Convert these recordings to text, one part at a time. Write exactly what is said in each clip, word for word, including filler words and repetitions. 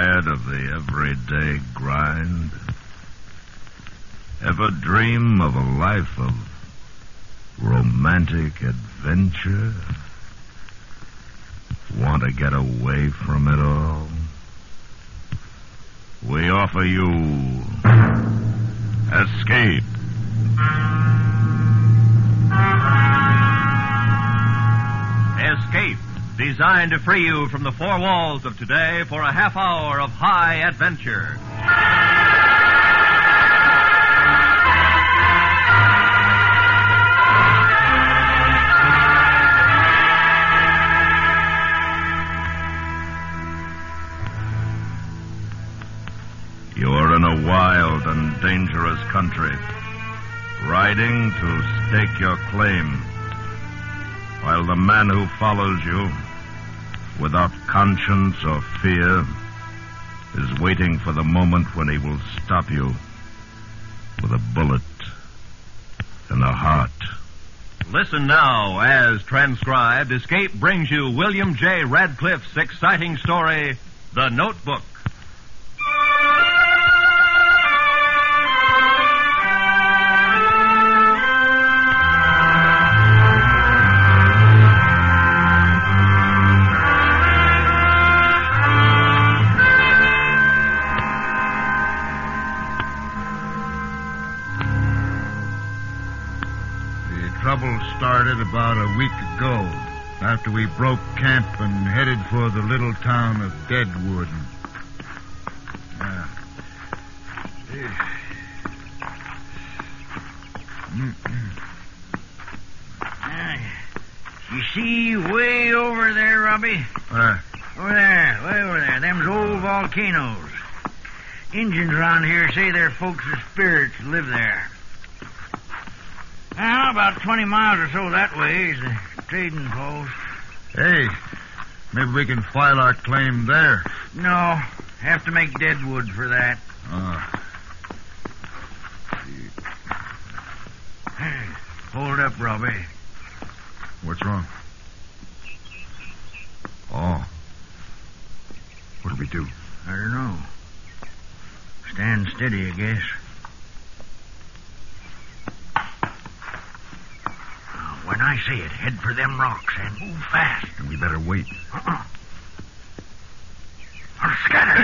tired of the everyday grind? Ever dream of a life of romantic adventure? Want to get away from it all? We offer you Escape. Escape, designed to free you from the four walls of today for a half hour of high adventure. You're in a wild and dangerous country, riding to stake your claim, while the man who follows you, without conscience or fear, is waiting for the moment when he will stop you with a bullet in the heart. Listen now, as transcribed, Escape brings you William J. Radcliffe's exciting story, The Notebook. Trouble started about a week ago, after we broke camp and headed for the little town of Deadwood. Uh, uh, you see way over there, Robbie? uh, Over there, way over there. Them's old volcanoes. Injuns around here say their folks' spirits live there. Now, about twenty miles or so that way is the trading post. Hey, maybe we can file our claim there. No, have to make Deadwood for that. Uh, Hey, hold up, Robbie. what's wrong? Oh. What do we do? I don't know. Stand steady, I guess. When I say it, head for them rocks and move fast. And we better wait. Uh-uh. Or scatter.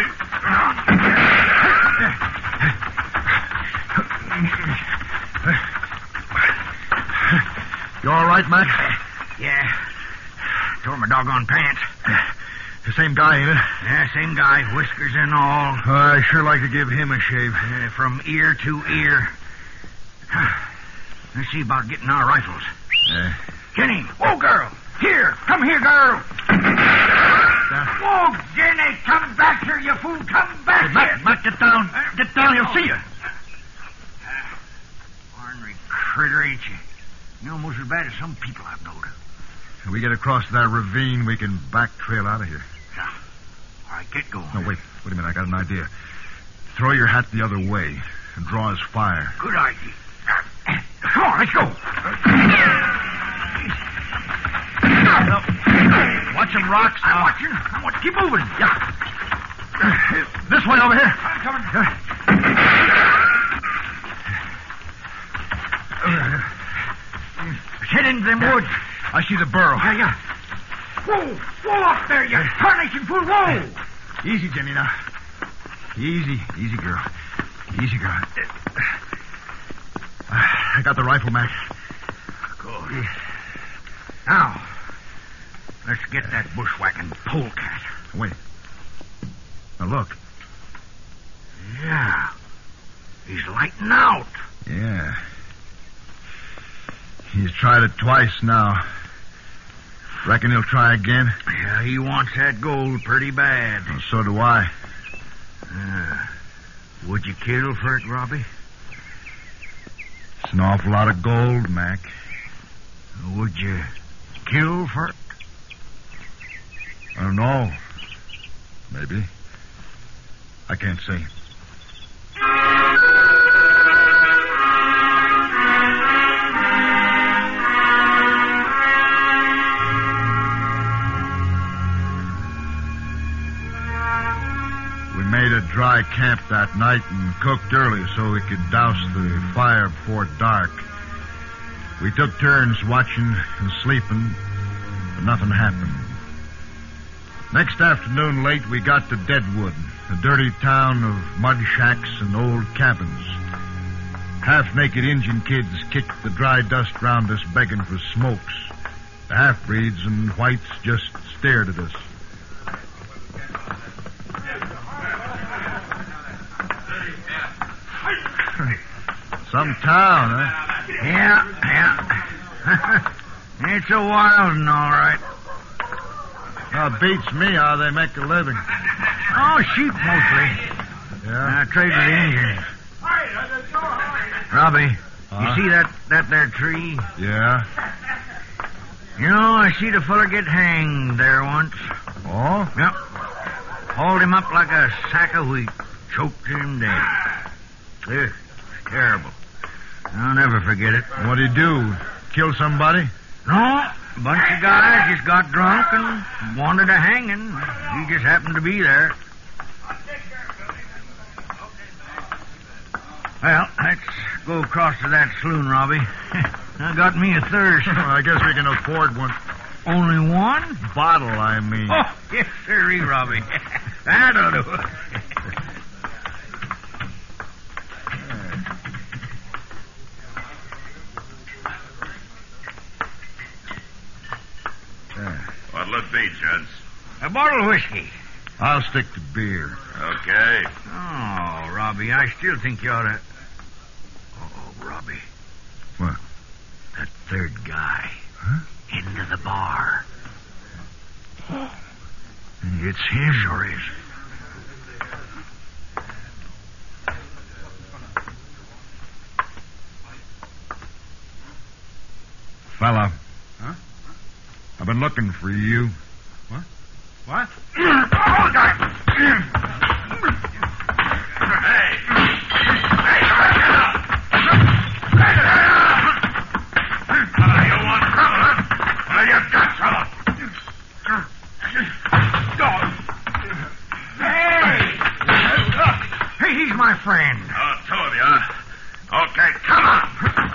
You all right, Mac? Yeah. Tore my doggone pants. The same guy, ain't it? Yeah, same guy, whiskers and all. I sure like to give him a shave. Uh, from ear to ear. Let's see about getting our rifles. Uh, Jenny! Whoa, girl! Here! Come here, girl! Whoa, Jenny! Come back here, you fool! Come back Mac, here! Mac, get down. Get down, he'll see you. Ornery critter, ain't you? You're almost as bad as some people I've known. When we get across that ravine, we can back trail out of here. Yeah. All right, get going. No, wait. Wait a minute. I got an idea. Throw your hat the other way and draw his fire. Good idea. Come on, let's go. No. Watch him, rocks. I'm watching. I'm watching. Keep moving. Yeah. This way over here. I'm coming. Head into them woods. I see the burrow. Yeah, yeah. Whoa, whoa up there, you tarnation fool. Whoa. Easy, Jenny, now. Easy, easy, girl. Easy, girl. I got the rifle, Mac. Good. Now, let's get that bushwhacking polecat. Wait. Now, look. Yeah. He's lighting out. Yeah. He's tried it twice now. Reckon he'll try again? Yeah, he wants that gold pretty bad. Well, so do I. Uh, would you kill for it, Robbie? It's an awful lot of gold, Mac. Would you kill for it? I don't know. Maybe. I can't say. made a dry camp that night and cooked early so we could douse the fire before dark. We took turns watching and sleeping, but nothing happened. Next afternoon late, we got to Deadwood, a dirty town of mud shacks and old cabins. Half-naked Indian kids kicked the dry dust round us begging for smokes. The half-breeds and whites just stared at us. Some town, huh? Yeah, yeah. It's a wild one, all right. Well, it beats me how they make a living. Oh, sheep mostly. Yeah? I trade with the Indians. Robbie, Huh? you see that, that there tree? Yeah? You know, I see the fella get hanged there once. Oh? Yep. Hauled him up like a sack of wheat. Choked him dead. Ugh, terrible. I'll never forget it. What'd he do? Kill somebody? No, a bunch of guys just got drunk and wanted a hanging. He just happened to be there. Well, let's go across to that saloon, Robbie. I got me a thirst. I guess we can afford one. Only one? Bottle, I mean. Oh, yes, sirree, Robbie. That'll do it. What'll it be, gents? A bottle of whiskey. I'll stick to beer. Okay. Oh, Robbie, I still think you ought to... Oh, Robbie. What? That third guy. Huh? Into the bar. It's him. Sure is. Fella. Huh? I've been looking for you. What? What? Hey, he's my friend. Oh, two of you, huh? Okay, come on.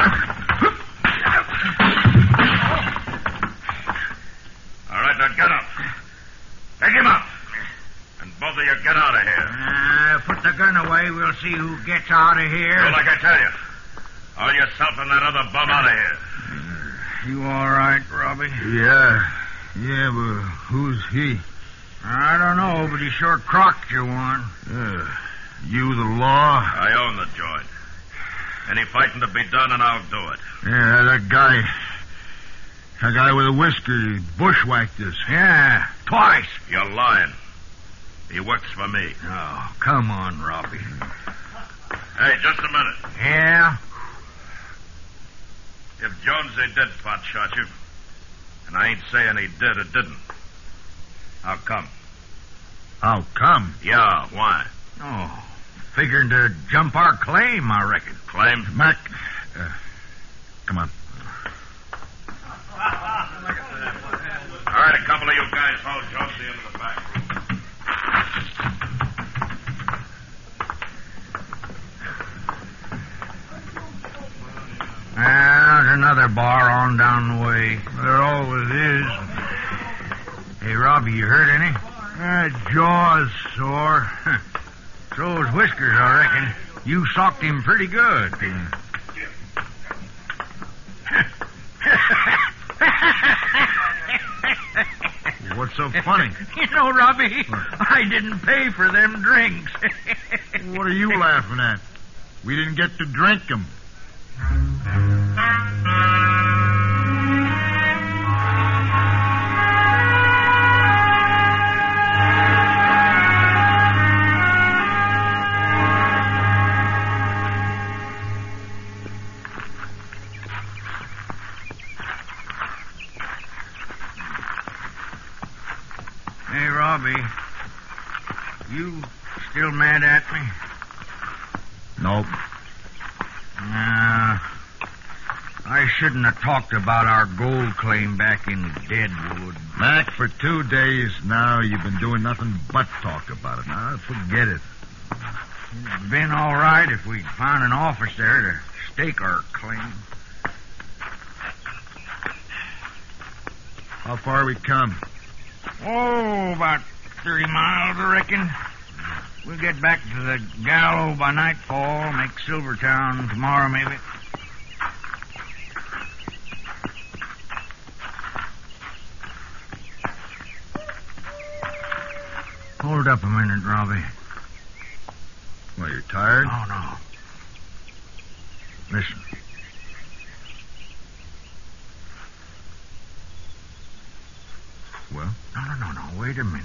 All right, now get up. Take him up. And both of you get out of here. Uh, put the gun away. We'll see who gets out of here. Do like I tell you. All yourself and that other bum out of here. You all right, Robbie? Yeah. Yeah, but who's he? I don't know, but he sure crocked you one. Uh, you the law? I own the joint. Any fighting to be done, and I'll do it. Yeah, that guy. That guy with the whisker, he bushwhacked us. Yeah, twice. You're lying. He works for me. Oh, come on, Robbie. Hey, just a minute. Yeah? If Jonesy did pot shot you, and I ain't saying he did or didn't, how come? How come? Yeah, why? Oh, figuring to jump our claim, I reckon. Claim? Mac, uh, come on. All right, a couple of you guys hold Jonesy into the back room. Ah, there's another bar on down the way. There always is. Hey, Robbie, you hurt any? That jaw's sore. So is Whiskers, I reckon. You socked him pretty good. What's so funny? You know, Robbie, I didn't pay for them drinks. What are you laughing at? We didn't get to drink them. Hey, Robbie, you still mad at me? Nope. Nah. I shouldn't have talked about our gold claim back in Deadwood. Mac, for two days now, you've been doing nothing but talk about it. Now, forget it. It'd been all right if we'd found an office there to stake our claim. How far we come? Oh, about thirty miles, I reckon. We'll get back to the Gallo by nightfall, make Silvertown tomorrow, maybe. Hold up a minute, Robbie. Well, you're tired? Oh, no. Listen. Well? No, no, no, no. Wait a minute.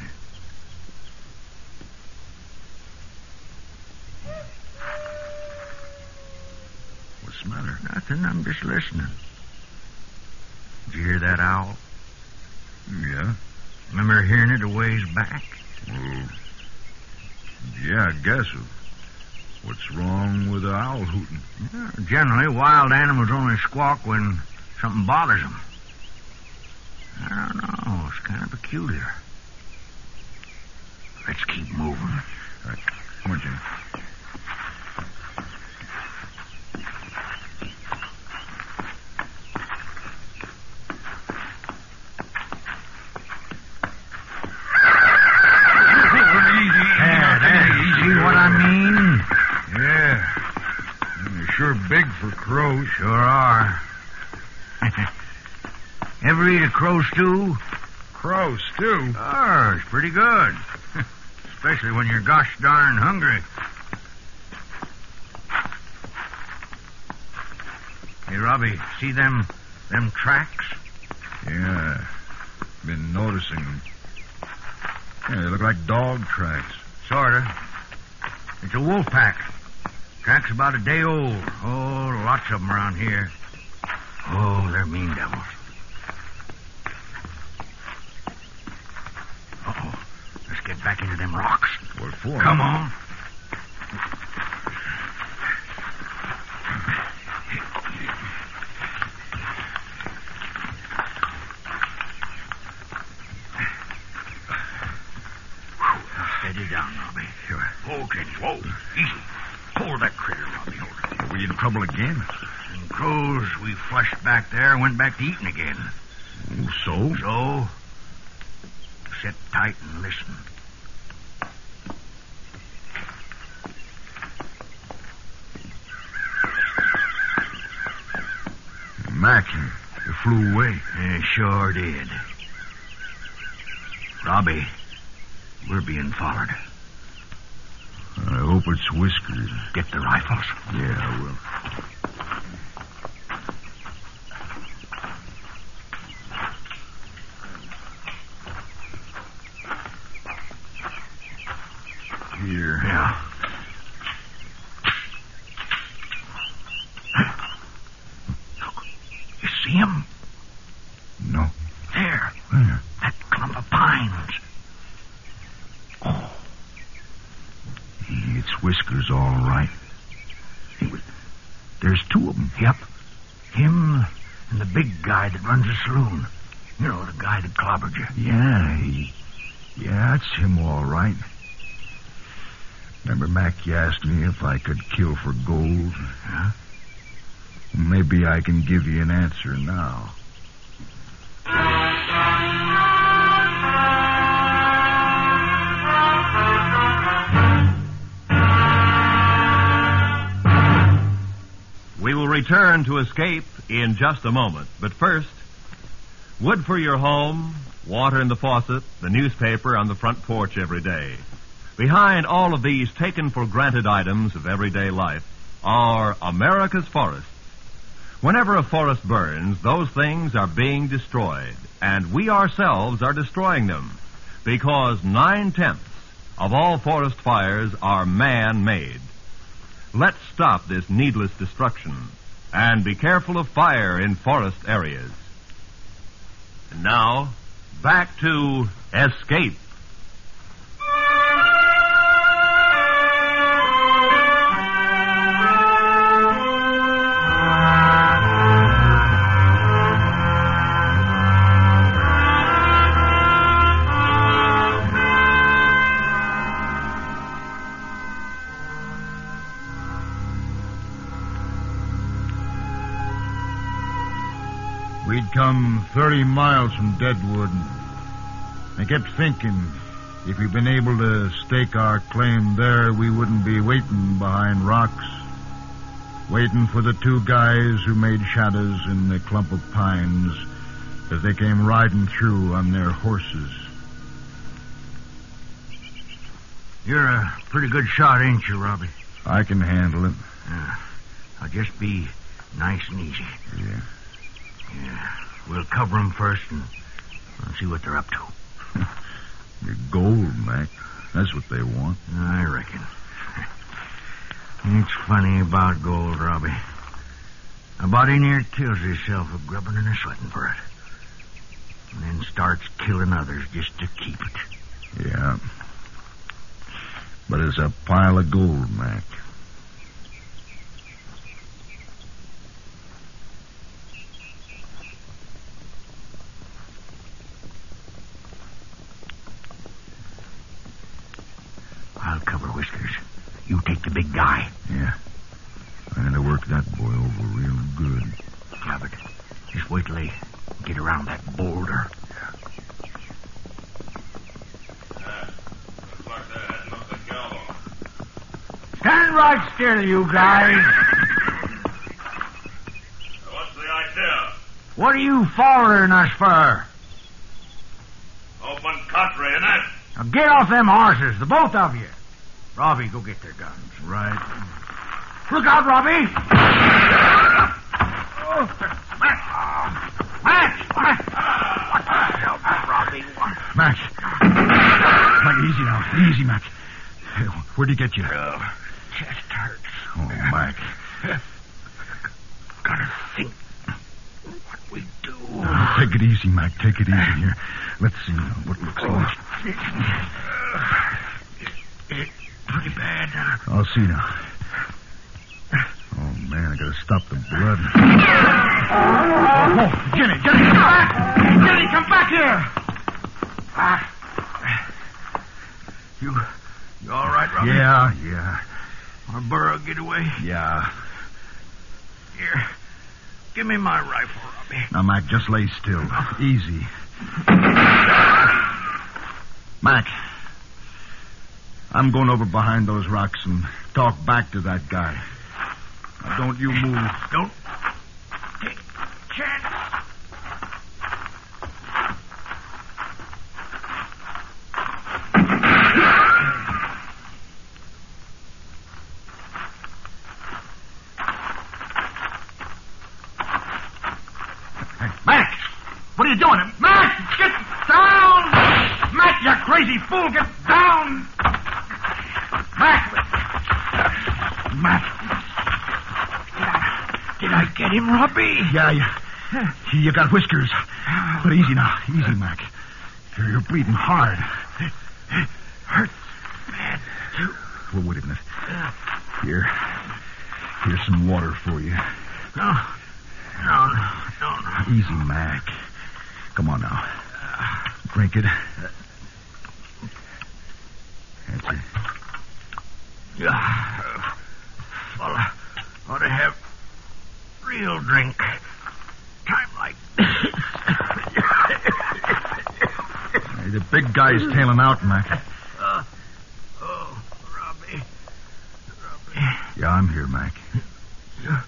What's the matter? Nothing. I'm just listening. Did you hear that owl? Yeah. Remember hearing it a ways back? Well, yeah, I guess. What's wrong with the owl hooting? Yeah, generally, wild animals only squawk when something bothers them. I don't know. It's kind of peculiar. Let's keep moving. All right. Come on, Jimmy. There, there. See what I mean? Yeah. They're sure big for crows. Sure are. Ever eat a crow stew? Crow stew? Oh, it's pretty good. Especially when you're gosh darn hungry. Hey, Robbie, see them them tracks? Yeah. Been noticing them. Yeah, they look like dog tracks. Sorta. It's a wolf pack. Tracks about a day old. Oh, lots of them around here. Oh, they're mean devils. Uh-oh. Let's get back into them rocks. What for? Come on. Steady down, Robbie. Sure. Okay, whoa. Easy. Hold that critter, Robbie. Hold it. Are we in trouble again? And crows, we flushed back there and went back to eating again. Oh, so? So, sit tight and listen. Mac, they flew away. They sure did. Robbie, we're being followed. I hope it's Whiskers. Get the rifles. Yeah, I will. Here. Yeah. Look, you see him? No. There. Where? That clump of pines. Oh. It's Whiskers, all right. Hey, there's two of them. Yep. Him and the big guy that runs the saloon. You know, the guy that clobbered you. Yeah, he... Yeah, it's him, all right. Remember, Mac, you asked me if I could kill for gold? Huh? Maybe I can give you an answer now. We will return to Escape in just a moment. But first, wood for your home, water in the faucet, the newspaper on the front porch every day. Behind all of these taken-for-granted items of everyday life are America's forests. Whenever a forest burns, those things are being destroyed, and we ourselves are destroying them, because nine-tenths of all forest fires are man-made. Let's stop this needless destruction, and be careful of fire in forest areas. And now, back to Escape. We'd come thirty miles from Deadwood. I kept thinking, if we'd been able to stake our claim there, we wouldn't be waiting behind rocks. Waiting for the two guys who made shadows in the clump of pines as they came riding through on their horses. You're a pretty good shot, ain't you, Robbie? I can handle it. Uh, I'll just be nice and easy. Yeah. Yeah. We'll cover them first and we'll see what they're up to. Your gold, Mac. That's what they want. I reckon. It's funny about gold, Robbie. A body near kills himself of grubbing and a sweating for it. And then starts killing others just to keep it. Yeah. But it's a pile of gold, Mac. I'll cover Whiskers. You take the big guy. Yeah. I'm going to work that boy over real good. Yeah, but just wait till they get around that boulder. Stand right still, you guys. What's the idea? What are you following us for? Open country, innit? Now get off them horses, the both of you. Robbie, go get their guns. Right. Look out, Robbie! Oh, Mac! Mac! What the hell, Robbie? Mac. Mac, easy now. Easy, Mac. Where'd he get you? Uh, chest hurts. Oh, Mac. Gotta think what we do. Oh, take it easy, Mac. Take it easy here. Let's see what looks like. It's pretty bad. I'll see now. Oh, man, I gotta stop the blood. Oh, Jenny, Jenny, come back! Jenny, come back here! Ah. You, you all right, Robbie? Yeah, yeah, Our burro get away? yeah. Here, give me my rifle, Robbie. Now, Mac, just lay still. Easy. Mac, I'm going over behind those rocks and talk back to that guy. Now, don't you move. Don't take a chance. Mac! What are you doing? Mac! Get down! Mac, you crazy fool! Get down! Mac! Mac! Did I get him, Robbie? Yeah, yeah. You got Whiskers. But easy now. Easy, Mac. You're, you're bleeding hard. Hurt bad, too. Well, wait a minute. Here. Here's some water for you. No. No, no, no, no. Easy, Mac. Come on now. Drink it. That's it. Yeah. Fella ought to have real drink. Time like this. Hey, the big guy's tailing out, Mac. Uh, oh, Robbie. Robbie. Yeah, I'm here, Mac. You,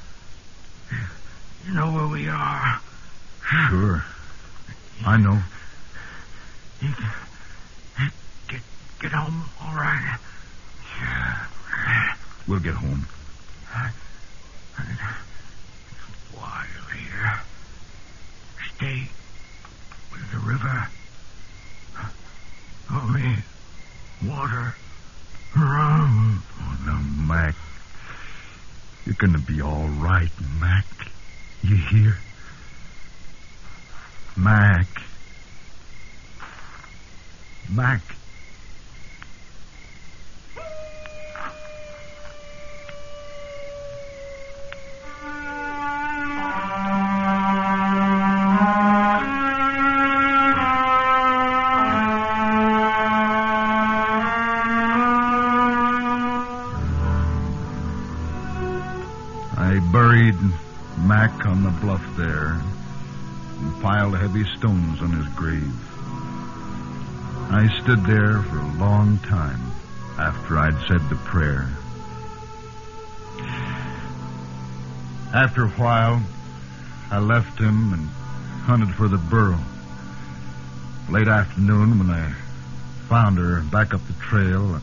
you know where we are. Sure. I know. You can get, get home all right. Yeah. We'll get home. It's wild here. Stay with the river. Only water around. Oh, now, Mac. You're gonna be all right, Mac. You hear? Mac. Mac. I buried Mac on the bluff there. and piled heavy stones on his grave. I stood there for a long time after I'd said the prayer. After a while, I left him and hunted for the burro. Late afternoon, when I found her back up the trail, I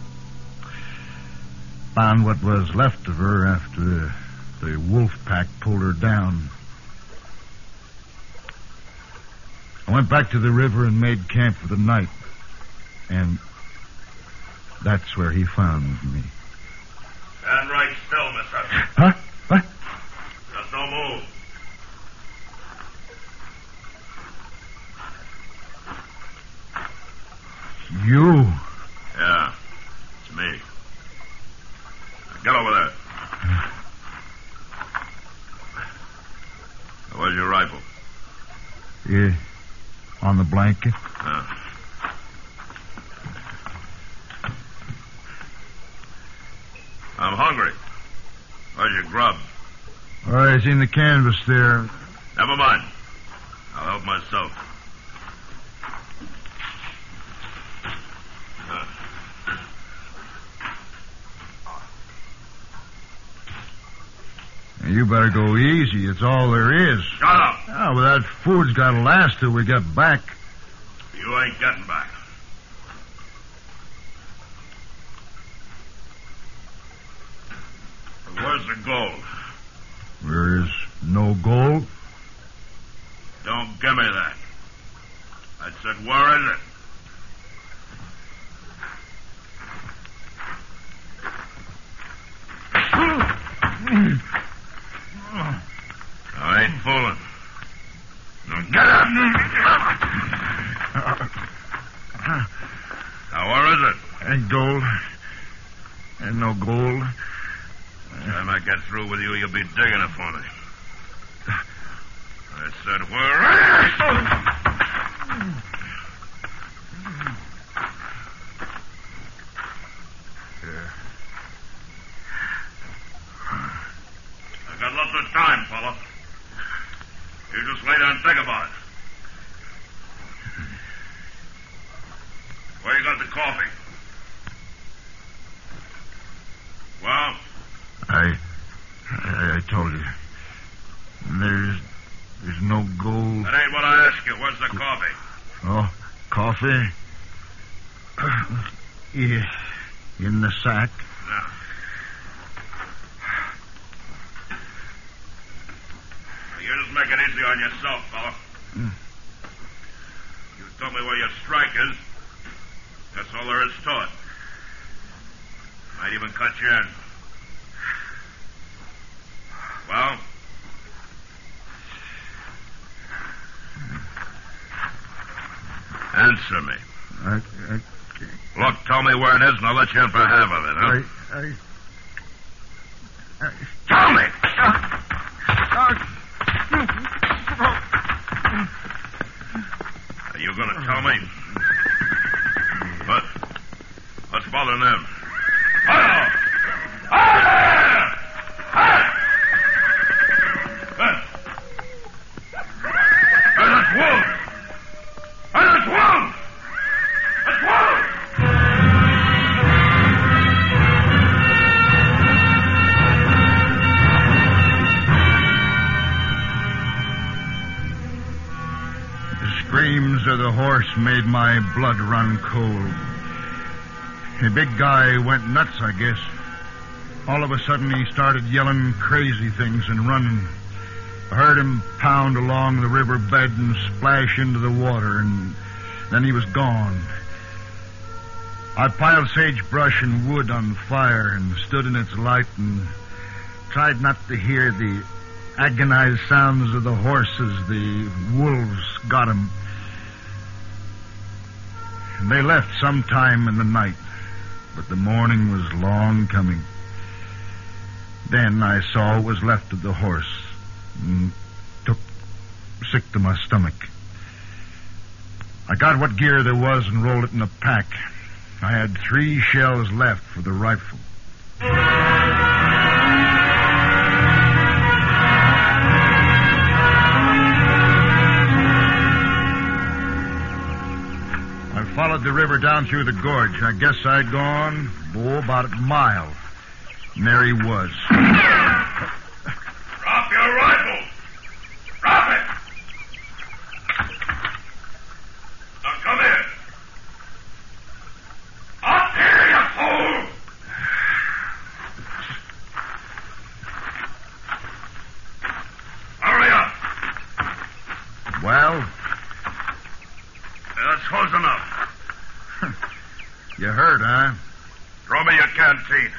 found what was left of her after the wolf pack pulled her down. I went back to the river and made camp for the night. And that's where he found me. Stand right still, mister. Huh? What? Just don't move. You? Yeah, it's me. Get over there. Where's your rifle? Yeah, on the blanket. Yeah. I'm hungry. Where's your grub? All right, it's in the canvas there. Never mind. I'll help myself. Uh. You better go easy. It's all there is. Shut up. Oh, well, that food's got to last till we get back. You ain't getting back. Where's the gold? There's no gold. Don't give me that. I said, where is it? I ain't fooling. Now get up. Now, where is it? Ain't gold. Ain't no gold. Time I get through with you, you'll be digging it for me. I said, where is it? I got lots of time, fella. You just lay down and think about it. Where you got the coffee? Well? I, I, I told you. There's, there's no gold. That ain't what I asked you. Where's the coffee? Oh, coffee? Yeah, in the sack. No. You just make it easy on yourself, fella. Mm. You told me where your strike is. That's all there is to it. Might even cut you in. Well? Answer me. I, I, Look, tell me where it is, and I'll let you in for half of it, huh? I, I, I Tell me! Are you going to tell me? What? What's bothering them? Hello! That's wolf! That's wolf! That's wolf! The screams of the horse made my blood run cold. The big guy went nuts, I guess. All of a sudden, he started yelling crazy things and running. I heard him pound along the riverbed and splash into the water, and then he was gone. I piled sagebrush and wood on the fire and stood in its light and tried not to hear the agonized sounds of the horses. The wolves got him. And they left sometime in the night, but the morning was long coming. Then I saw what was left of the horse and took sick to my stomach. I got what gear there was and rolled it in a pack. I had three shells left for the rifle. followed the river down through the gorge. I guess I'd gone, oh, about a mile. And there he was. Drop your rifle! Drop it! Now come here. Up here, you fool! Hurry up. Well, That's close enough. you heard, huh? Throw me your canteen.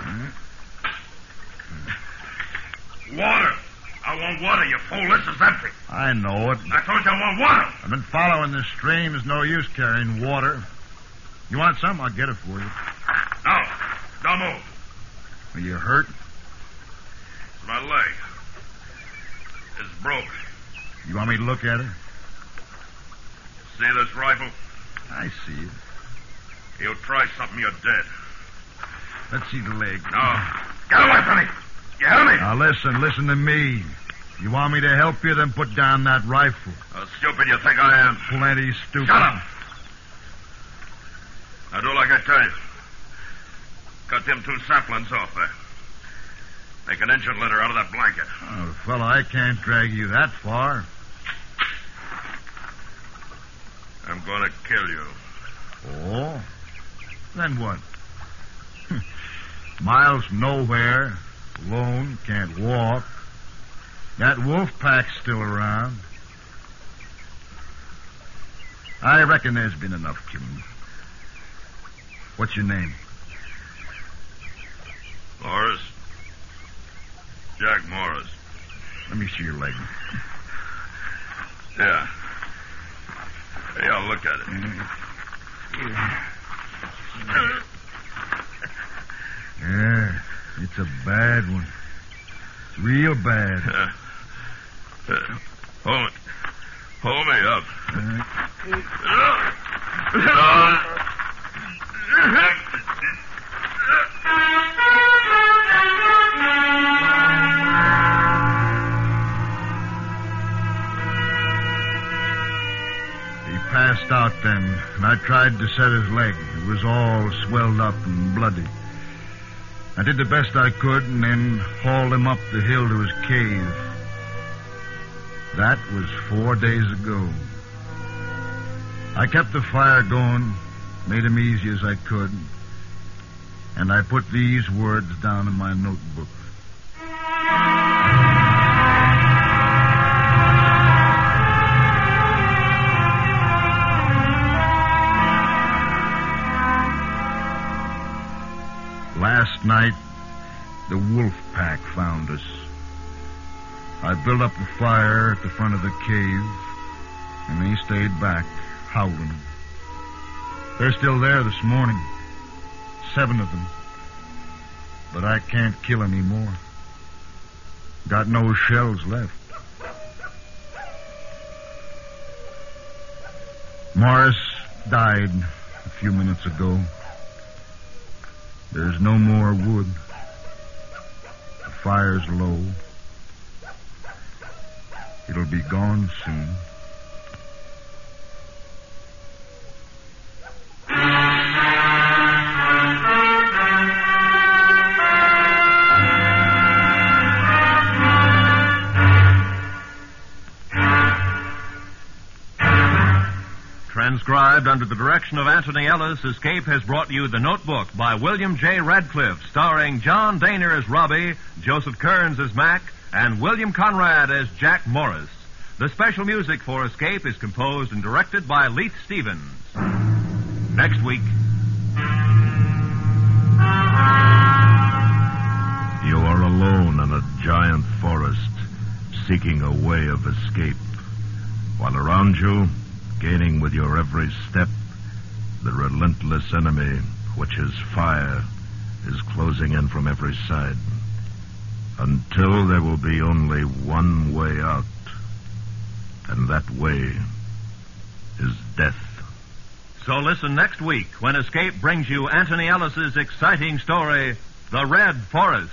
Water. I want water, you fool. This is empty. I know it. I told you I want water. I've been following this stream. There's no use carrying water. You want some? I'll get it for you. No. Don't move. Are you hurt? It's my leg. It's broke. You want me to look at it? See this rifle? I see it. You try something, you're dead. Let's see the leg. No. Get away from me. You hear me? Now listen, listen to me. You want me to help you, then put down that rifle. How stupid you think I am. Plenty stupid. Shut up. Now do like I tell you. Cut them two saplings off there. Make an engine litter out of that blanket. Oh, fellow, I can't drag you that far. I'm going to kill you. Oh? Then what? Miles nowhere. Alone, can't walk. That wolf pack's still around. I reckon there's been enough killing. What's your name? Morris. Jack Morris. Let me see your leg. Yeah. Hey, I'll look at it. Yeah, it's a bad one. Real bad. Uh, uh, hold, hold me up. He passed out then, and I tried to set his leg. It was all swelled up and bloody. I did the best I could and then hauled him up the hill to his cave. That was four days ago. I kept the fire going, made him easy as I could, and I put these words down in my notebook. Last night, the wolf pack found us. I built up the fire at the front of the cave, and they stayed back, howling. They're still there this morning. Seven of them. But I can't kill any more. Got no shells left. Morris died a few minutes ago. There's no more wood. The fire's low. It'll be gone soon. Transcribed under the direction of Anthony Ellis, Escape has brought you The Notebook by William J. Radcliffe, starring John Daner as Robbie, Joseph Kearns as Mac, and William Conrad as Jack Morris. The special music for Escape is composed and directed by Leith Stevens. Next week. You are alone in a giant forest, seeking a way of escape, while around you, gaining with your every step, the relentless enemy, which is fire, is closing in from every side, until there will be only one way out, and that way is death. So listen next week when Escape brings you Anthony Ellis's exciting story, The Red Forest.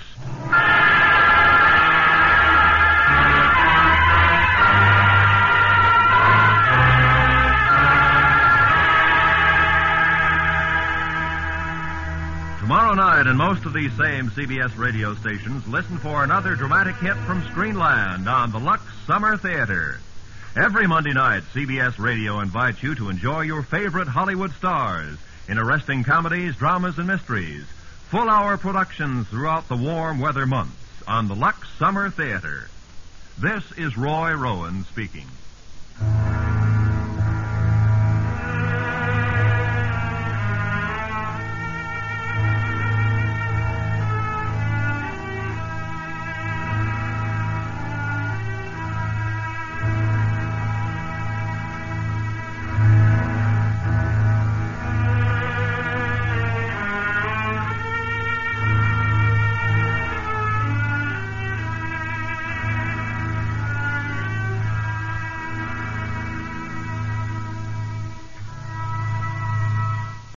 Tomorrow night, in most of these same C B S radio stations, listen for another dramatic hit from Screenland on the Lux Summer Theater. Every Monday night, C B S Radio invites you to enjoy your favorite Hollywood stars in arresting comedies, dramas, and mysteries. Full-hour productions throughout the warm weather months on the Lux Summer Theater. This is Roy Rowan speaking.